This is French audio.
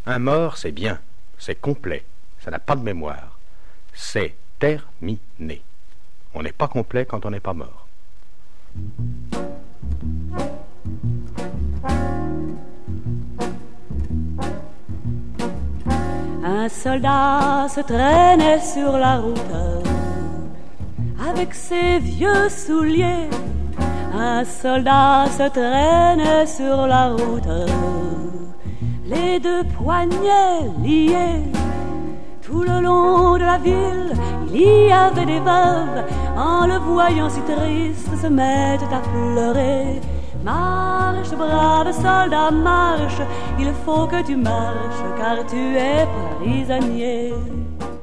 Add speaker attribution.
Speaker 1: Un mort, c'est bien, c'est complet, ça n'a pas de mémoire. C'est terminé. On n'est pas complet quand on n'est pas mort.
Speaker 2: Un soldat se traînait sur la route avec ses vieux souliers. Un soldat se traînait sur la route, les deux poignets liés. Tout le long de la ville, il y avait des veuves, en le voyant si triste, se mettent à pleurer. Marche, brave soldat, marche, il faut que tu marches, car tu es prisonnier.